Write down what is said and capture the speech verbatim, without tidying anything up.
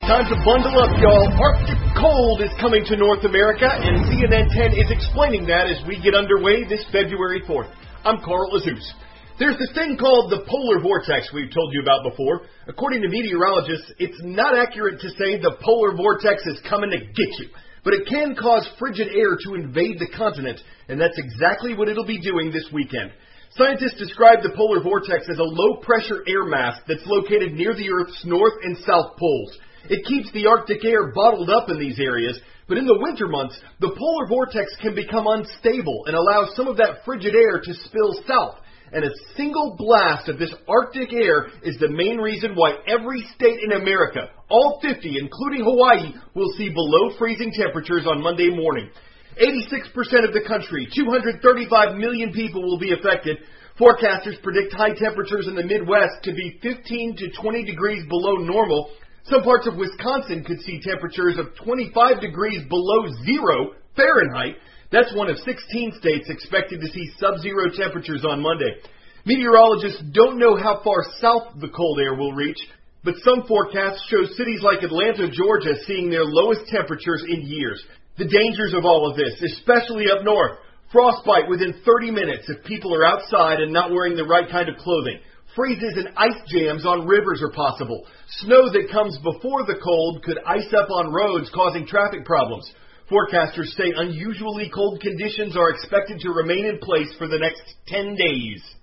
Time to bundle up, y'all. Arctic cold is coming to North America, and C N N ten is explaining that as we get underway this February fourth. I'm Carl Azuz. There's this thing called the polar vortex we've told you about before. According to meteorologists, it's not accurate to say the polar vortex is coming to get you, but it can cause frigid air to invade the continent, and that's exactly what it'll be doing this weekend. Scientists describe the polar vortex as a low-pressure air mass that's located near the Earth's north and south poles. It keeps the Arctic air bottled up in these areas, but in the winter months, the polar vortex can become unstable and allow some of that frigid air to spill south. And a single blast of this Arctic air is the main reason why every state in America, all fifty, including Hawaii, will see below freezing temperatures on Monday morning. eighty-six percent of the country, two hundred thirty-five million people, will be affected. Forecasters predict high temperatures in the Midwest to be fifteen to twenty degrees below normal. Some parts of Wisconsin could see temperatures of twenty-five degrees below zero Fahrenheit. That's one of sixteen states expected to see sub-zero temperatures on Monday. Meteorologists don't know how far south the cold air will reach, but some forecasts show cities like Atlanta, Georgia, seeing their lowest temperatures in years. The dangers of all of this, especially up north: frostbite within thirty minutes if people are outside and not wearing the right kind of clothing. Freezes and ice jams on rivers are possible. Snow that comes before the cold could ice up on roads, causing traffic problems. Forecasters say unusually cold conditions are expected to remain in place for the next ten days.